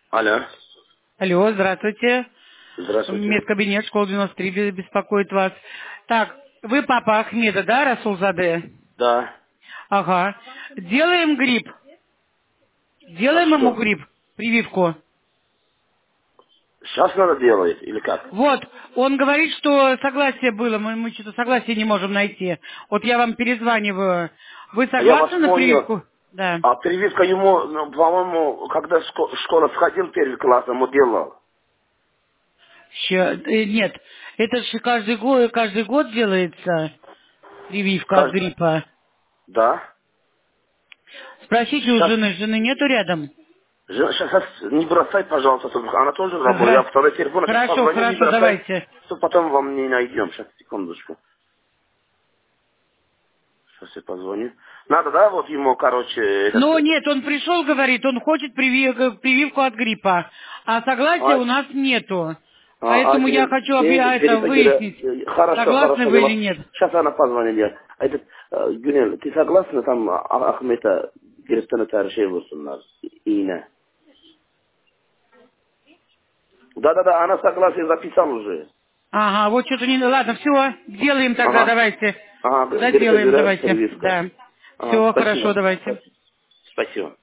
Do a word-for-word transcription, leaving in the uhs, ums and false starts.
Алло. Алло, здравствуйте. Здравствуйте. Медкабинет, школа девяносто три бе- беспокоит вас. Так, вы папа Ахмеда, да, Расулзаде? Да. Ага. Делаем грипп. А Делаем ему что? грипп, прививку. Сейчас надо делать или как? Вот, он говорит, что согласие было, мы, мы что-то согласие не можем найти. Вот я вам перезваниваю. Вы А я вас согласны на понял. прививку? Да. А прививка ему, ну, по-моему, когда в шко- в школу входил первый класс, ему делал. Ща- э, нет, это же каждый год, каждый год делается прививка от Кажд- гриппа. Да. Спросите у Сейчас, жены, жены нету рядом? сейчас не бросай, пожалуйста, только она тоже работает. Я Ага. второй телефон, сейчас Хорошо, позвоню, не хорошо, бросай, давайте. что потом вам не найдем. Сейчас, секундочку. Сейчас я позвоню. Надо, да, вот ему, короче, этот... Ну нет, он пришел, говорит, он хочет приви- прививку от гриппа, а согласия А, у нас нету. А, а Поэтому я теперь хочу объ- деньги а, это переводили. выяснить, Э, Хорошо, согласны хорошо. вы Я или вас... нет. Сейчас она позвонит. Я. А этот, э, Гюнел, ты согласна там а- Ахмета Герстана Таршевус у нас? Ина. Да-да-да, она согласна, я записал уже. Ага, вот что-то не... Ладно, все, делаем тогда, Ага. давайте. Ага, Да, делаем, Герстана давайте. Прививка. Да. Ага, Все, хорошо, спасибо. давайте. Спасибо.